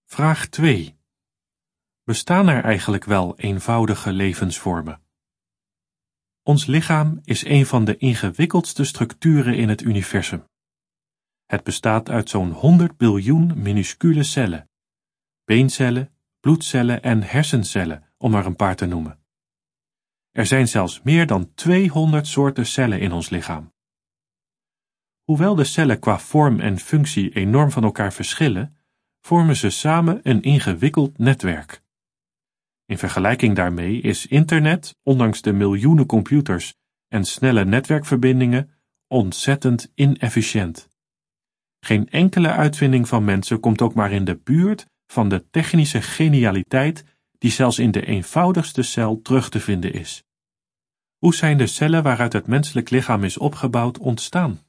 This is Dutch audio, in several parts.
Vraag 2. Bestaan er eigenlijk wel eenvoudige levensvormen? Ons lichaam is een van de ingewikkeldste structuren in het universum. Het bestaat uit zo'n 100 biljoen minuscule cellen, beencellen, bloedcellen en hersencellen, om er een paar te noemen. Er zijn zelfs meer dan 200 soorten cellen in ons lichaam. Hoewel de cellen qua vorm en functie enorm van elkaar verschillen, vormen ze samen een ingewikkeld netwerk. In vergelijking daarmee is internet, ondanks de miljoenen computers en snelle netwerkverbindingen, ontzettend inefficiënt. Geen enkele uitvinding van mensen komt ook maar in de buurt van de technische genialiteit die zelfs in de eenvoudigste cel terug te vinden is. Hoe zijn de cellen waaruit het menselijk lichaam is opgebouwd ontstaan?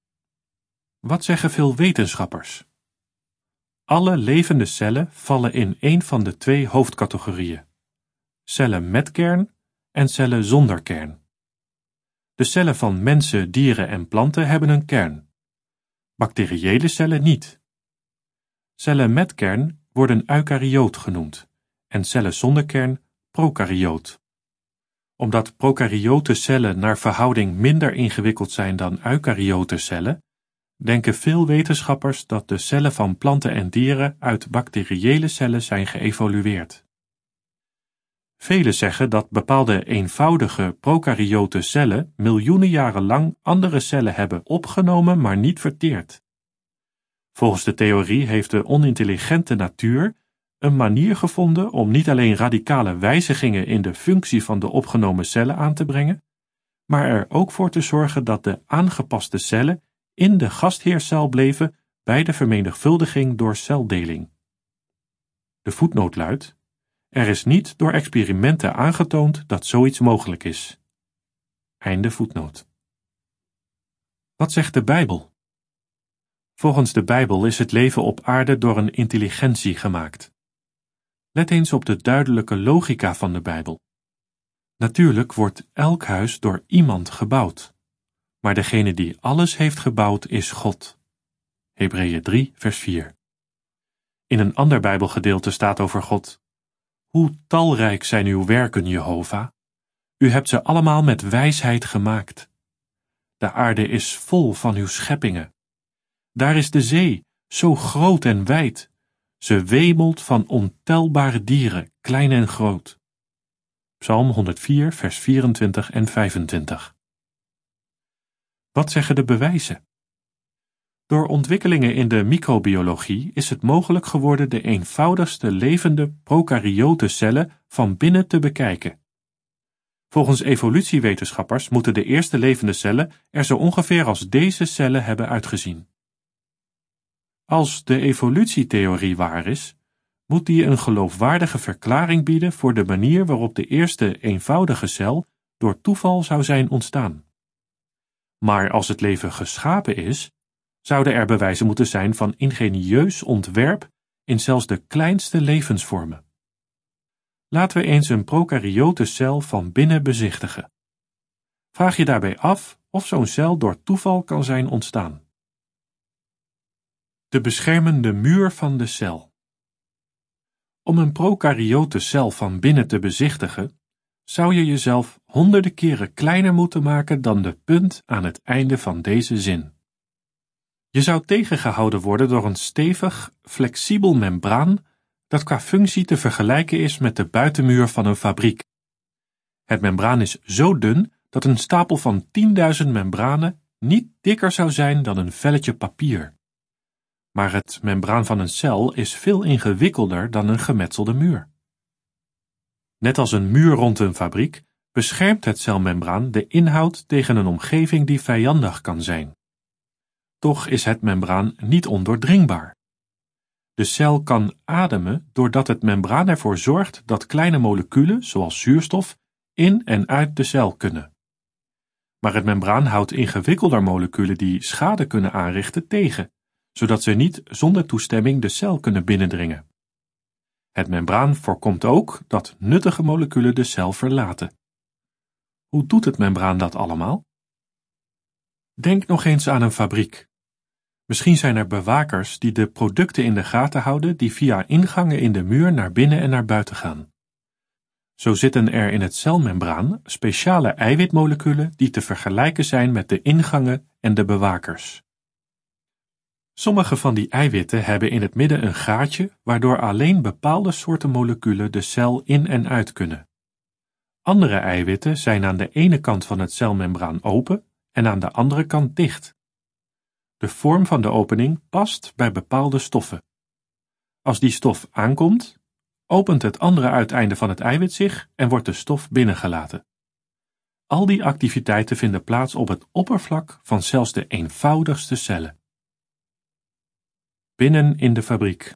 Wat zeggen veel wetenschappers? Alle levende cellen vallen in één van de 2 hoofdcategorieën: cellen met kern en cellen zonder kern. De cellen van mensen, dieren en planten hebben een kern. Bacteriële cellen niet. Cellen met kern worden eukaryoot genoemd en cellen zonder kern prokaryoot. Omdat prokaryote cellen naar verhouding minder ingewikkeld zijn dan eukaryote cellen, denken veel wetenschappers dat de cellen van planten en dieren uit bacteriële cellen zijn geëvolueerd. Velen zeggen dat bepaalde eenvoudige prokaryote cellen miljoenen jaren lang andere cellen hebben opgenomen, maar niet verteerd. Volgens de theorie heeft de onintelligente natuur een manier gevonden om niet alleen radicale wijzigingen in de functie van de opgenomen cellen aan te brengen, maar er ook voor te zorgen dat de aangepaste cellen in de gastheercel bleven bij de vermenigvuldiging door celdeling. De voetnoot luidt: er is niet door experimenten aangetoond dat zoiets mogelijk is. Einde voetnoot. Wat zegt de Bijbel? Volgens de Bijbel is het leven op aarde door een intelligentie gemaakt. Let eens op de duidelijke logica van de Bijbel. Natuurlijk wordt elk huis door iemand gebouwd, maar degene die alles heeft gebouwd is God. Hebreeën 3, vers 4. In een ander Bijbelgedeelte staat over God: hoe talrijk zijn uw werken, Jehova. U hebt ze allemaal met wijsheid gemaakt. De aarde is vol van uw scheppingen. Daar is de zee, zo groot en wijd. Ze wemelt van ontelbare dieren, klein en groot. Psalm 104, vers 24 en 25. Wat zeggen de bewijzen? Door ontwikkelingen in de microbiologie is het mogelijk geworden de eenvoudigste levende prokaryote cellen van binnen te bekijken. Volgens evolutiewetenschappers moeten de eerste levende cellen er zo ongeveer als deze cellen hebben uitgezien. Als de evolutietheorie waar is, moet die een geloofwaardige verklaring bieden voor de manier waarop de eerste eenvoudige cel door toeval zou zijn ontstaan. Maar als het leven geschapen is, zouden er bewijzen moeten zijn van ingenieus ontwerp in zelfs de kleinste levensvormen. Laten we eens een prokaryote cel van binnen bezichtigen. Vraag je daarbij af of zo'n cel door toeval kan zijn ontstaan. De beschermende muur van de cel. Om een prokaryote cel van binnen te bezichtigen, zou je jezelf honderden keren kleiner moeten maken dan de punt aan het einde van deze zin. Je zou tegengehouden worden door een stevig, flexibel membraan dat qua functie te vergelijken is met de buitenmuur van een fabriek. Het membraan is zo dun dat een stapel van 10.000 membranen niet dikker zou zijn dan een velletje papier. Maar het membraan van een cel is veel ingewikkelder dan een gemetselde muur. Net als een muur rond een fabriek beschermt het celmembraan de inhoud tegen een omgeving die vijandig kan zijn. Toch is het membraan niet ondoordringbaar. De cel kan ademen doordat het membraan ervoor zorgt dat kleine moleculen, zoals zuurstof, in en uit de cel kunnen. Maar het membraan houdt ingewikkelder moleculen die schade kunnen aanrichten tegen, zodat ze niet zonder toestemming de cel kunnen binnendringen. Het membraan voorkomt ook dat nuttige moleculen de cel verlaten. Hoe doet het membraan dat allemaal? Denk nog eens aan een fabriek. Misschien zijn er bewakers die de producten in de gaten houden die via ingangen in de muur naar binnen en naar buiten gaan. Zo zitten er in het celmembraan speciale eiwitmoleculen die te vergelijken zijn met de ingangen en de bewakers. Sommige van die eiwitten hebben in het midden een gaatje waardoor alleen bepaalde soorten moleculen de cel in en uit kunnen. Andere eiwitten zijn aan de ene kant van het celmembraan open en aan de andere kant dicht. De vorm van de opening past bij bepaalde stoffen. Als die stof aankomt, opent het andere uiteinde van het eiwit zich en wordt de stof binnengelaten. Al die activiteiten vinden plaats op het oppervlak van zelfs de eenvoudigste cellen. Binnen in de fabriek.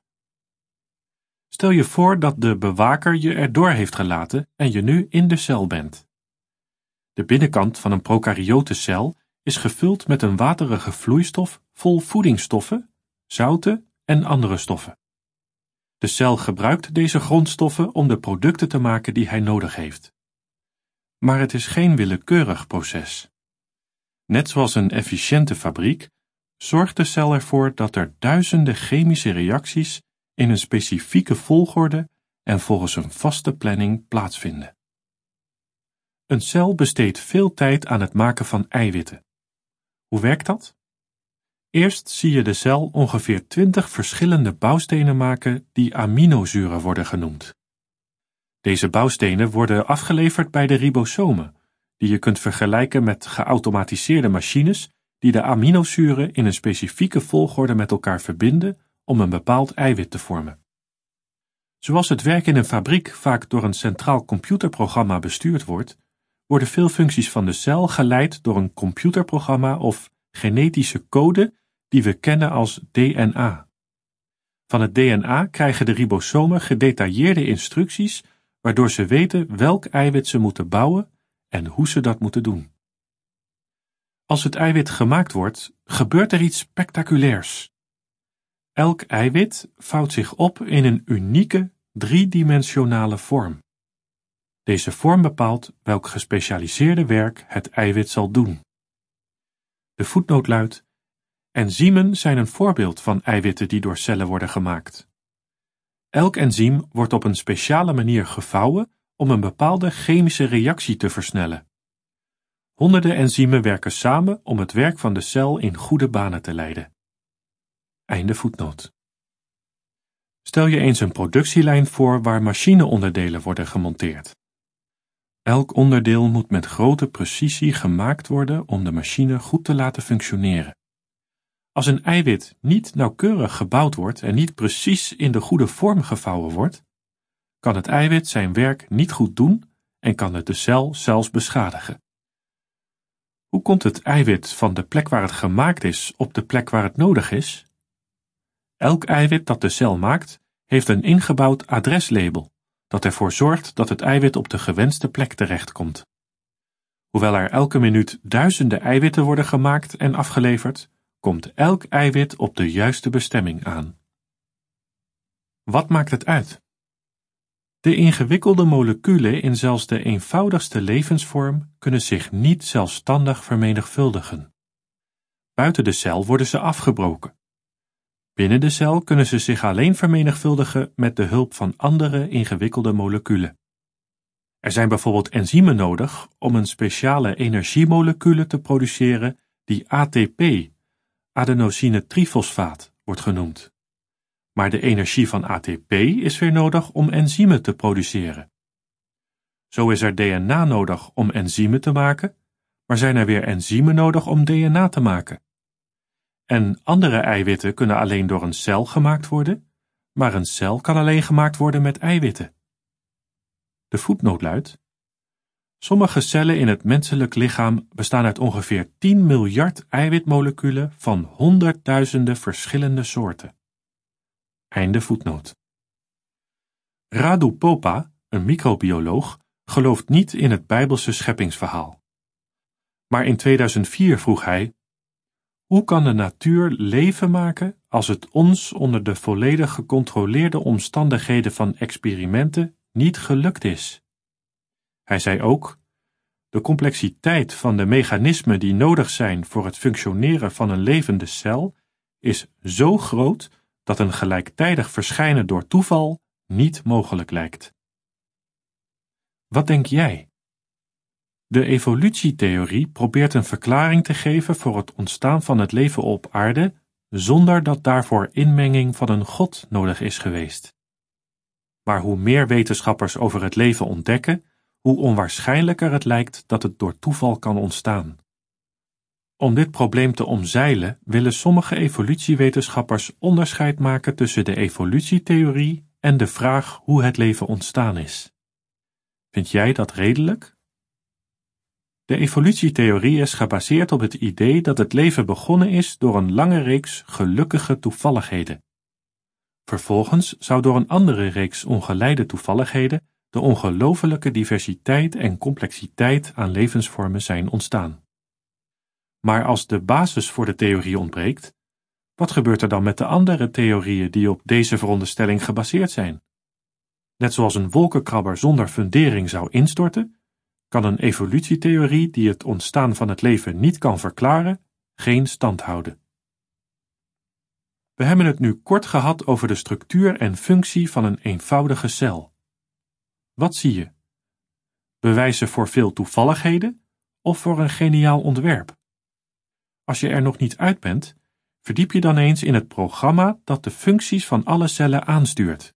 Stel je voor dat de bewaker je erdoor heeft gelaten en je nu in de cel bent. De binnenkant van een prokaryote cel is gevuld met een waterige vloeistof vol voedingsstoffen, zouten en andere stoffen. De cel gebruikt deze grondstoffen om de producten te maken die hij nodig heeft. Maar het is geen willekeurig proces. Net zoals een efficiënte fabriek zorgt de cel ervoor dat er duizenden chemische reacties in een specifieke volgorde en volgens een vaste planning plaatsvinden. Een cel besteedt veel tijd aan het maken van eiwitten. Hoe werkt dat? Eerst zie je de cel ongeveer 20 verschillende bouwstenen maken die aminozuren worden genoemd. Deze bouwstenen worden afgeleverd bij de ribosomen, die je kunt vergelijken met geautomatiseerde machines die de aminozuren in een specifieke volgorde met elkaar verbinden om een bepaald eiwit te vormen. Zoals het werk in een fabriek vaak door een centraal computerprogramma bestuurd wordt, worden veel functies van de cel geleid door een computerprogramma of genetische code die we kennen als DNA. Van het DNA krijgen de ribosomen gedetailleerde instructies waardoor ze weten welk eiwit ze moeten bouwen en hoe ze dat moeten doen. Als het eiwit gemaakt wordt, gebeurt er iets spectaculairs. Elk eiwit vouwt zich op in een unieke, driedimensionale vorm. Deze vorm bepaalt welk gespecialiseerde werk het eiwit zal doen. De voetnoot luidt: enzymen zijn een voorbeeld van eiwitten die door cellen worden gemaakt. Elk enzym wordt op een speciale manier gevouwen om een bepaalde chemische reactie te versnellen. Honderden enzymen werken samen om het werk van de cel in goede banen te leiden. Einde voetnoot. Stel je eens een productielijn voor waar machineonderdelen worden gemonteerd. Elk onderdeel moet met grote precisie gemaakt worden om de machine goed te laten functioneren. Als een eiwit niet nauwkeurig gebouwd wordt en niet precies in de goede vorm gevouwen wordt, kan het eiwit zijn werk niet goed doen en kan het de cel zelfs beschadigen. Hoe komt het eiwit van de plek waar het gemaakt is op de plek waar het nodig is? Elk eiwit dat de cel maakt, heeft een ingebouwd adreslabel, dat ervoor zorgt dat het eiwit op de gewenste plek terechtkomt. Hoewel er elke minuut duizenden eiwitten worden gemaakt en afgeleverd, komt elk eiwit op de juiste bestemming aan. Wat maakt het uit? De ingewikkelde moleculen in zelfs de eenvoudigste levensvorm kunnen zich niet zelfstandig vermenigvuldigen. Buiten de cel worden ze afgebroken. Binnen de cel kunnen ze zich alleen vermenigvuldigen met de hulp van andere ingewikkelde moleculen. Er zijn bijvoorbeeld enzymen nodig om een speciale energiemolecule te produceren die ATP, adenosine-trifosfaat, wordt genoemd. Maar de energie van ATP is weer nodig om enzymen te produceren. Zo is er DNA nodig om enzymen te maken, maar zijn er weer enzymen nodig om DNA te maken. En andere eiwitten kunnen alleen door een cel gemaakt worden, maar een cel kan alleen gemaakt worden met eiwitten. De voetnoot luidt: sommige cellen in het menselijk lichaam bestaan uit ongeveer 10 miljard eiwitmoleculen van honderdduizenden verschillende soorten. Einde voetnoot. Radu Popa, een microbioloog, gelooft niet in het Bijbelse scheppingsverhaal. Maar in 2004 vroeg hij: hoe kan de natuur leven maken als het ons onder de volledig gecontroleerde omstandigheden van experimenten niet gelukt is? Hij zei ook: de complexiteit van de mechanismen die nodig zijn voor het functioneren van een levende cel is zo groot dat een gelijktijdig verschijnen door toeval niet mogelijk lijkt. Wat denk jij? De evolutietheorie probeert een verklaring te geven voor het ontstaan van het leven op aarde zonder dat daarvoor inmenging van een god nodig is geweest. Maar hoe meer wetenschappers over het leven ontdekken, hoe onwaarschijnlijker het lijkt dat het door toeval kan ontstaan. Om dit probleem te omzeilen willen sommige evolutiewetenschappers onderscheid maken tussen de evolutietheorie en de vraag hoe het leven ontstaan is. Vind jij dat redelijk? De evolutietheorie is gebaseerd op het idee dat het leven begonnen is door een lange reeks gelukkige toevalligheden. Vervolgens zou door een andere reeks ongeleide toevalligheden de ongelofelijke diversiteit en complexiteit aan levensvormen zijn ontstaan. Maar als de basis voor de theorie ontbreekt, wat gebeurt er dan met de andere theorieën die op deze veronderstelling gebaseerd zijn? Net zoals een wolkenkrabber zonder fundering zou instorten, kan een evolutietheorie die het ontstaan van het leven niet kan verklaren, geen stand houden. We hebben het nu kort gehad over de structuur en functie van een eenvoudige cel. Wat zie je? Bewijzen voor veel toevalligheden of voor een geniaal ontwerp? Als je er nog niet uit bent, verdiep je dan eens in het programma dat de functies van alle cellen aanstuurt.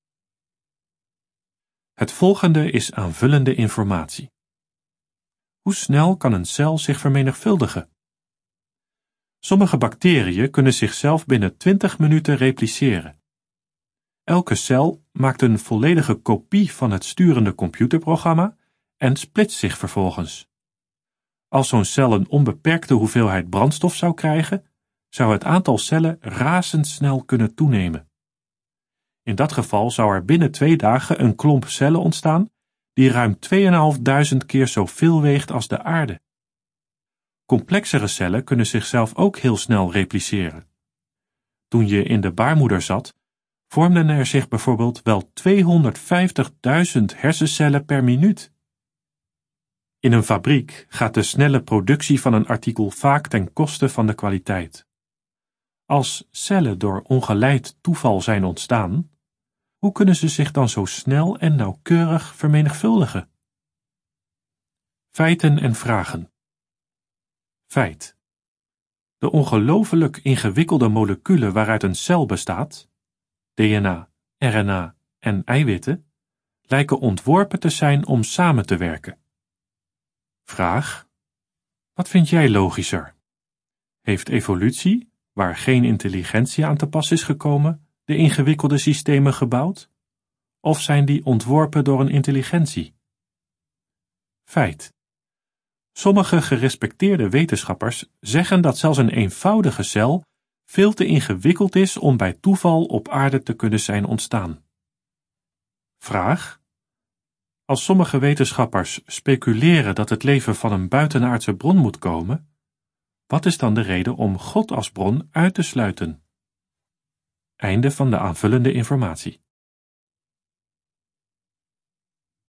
Het volgende is aanvullende informatie. Hoe snel kan een cel zich vermenigvuldigen? Sommige bacteriën kunnen zichzelf binnen 20 minuten repliceren. Elke cel maakt een volledige kopie van het sturende computerprogramma en splitst zich vervolgens. Als zo'n cel een onbeperkte hoeveelheid brandstof zou krijgen, zou het aantal cellen razendsnel kunnen toenemen. In dat geval zou er binnen 2 dagen een klomp cellen ontstaan die ruim 2500 keer zoveel weegt als de aarde. Complexere cellen kunnen zichzelf ook heel snel repliceren. Toen je in de baarmoeder zat, vormden er zich bijvoorbeeld wel 250.000 hersencellen per minuut. In een fabriek gaat de snelle productie van een artikel vaak ten koste van de kwaliteit. Als cellen door ongeleid toeval zijn ontstaan, hoe kunnen ze zich dan zo snel en nauwkeurig vermenigvuldigen? Feiten en vragen. Feit. De ongelooflijk ingewikkelde moleculen waaruit een cel bestaat, DNA, RNA en eiwitten, lijken ontworpen te zijn om samen te werken. Vraag. Wat vind jij logischer? Heeft evolutie, waar geen intelligentie aan te pas is gekomen, de ingewikkelde systemen gebouwd? Of zijn die ontworpen door een intelligentie? Feit. Sommige gerespecteerde wetenschappers zeggen dat zelfs een eenvoudige cel veel te ingewikkeld is om bij toeval op aarde te kunnen zijn ontstaan. Vraag. Als sommige wetenschappers speculeren dat het leven van een buitenaardse bron moet komen, wat is dan de reden om God als bron uit te sluiten? Einde van de aanvullende informatie.